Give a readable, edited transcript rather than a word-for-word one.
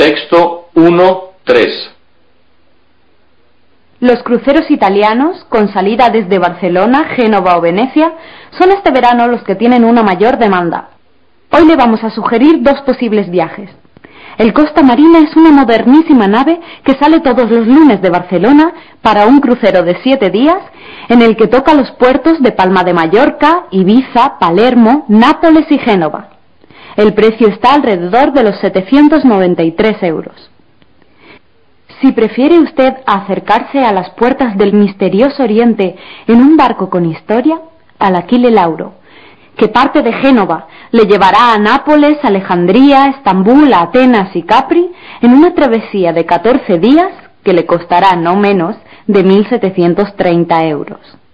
Texto 1.3. Los cruceros italianos, con salida desde Barcelona, Génova o Venecia, son este verano los que tienen una mayor demanda. Hoy le vamos a sugerir dos posibles viajes. El Costa Marina es una modernísima nave que sale todos los lunes de Barcelona para un crucero de 7 días en el que toca los puertos de Palma de Mallorca, Ibiza, Palermo, Nápoles y Génova. El precio está alrededor de los 793 euros. Si prefiere usted acercarse a las puertas del misterioso Oriente en un barco con historia, al Achille Lauro, que parte de Génova, le llevará a Nápoles, Alejandría, Estambul, Atenas y Capri en una travesía de 14 días que le costará no menos de 1.730 euros.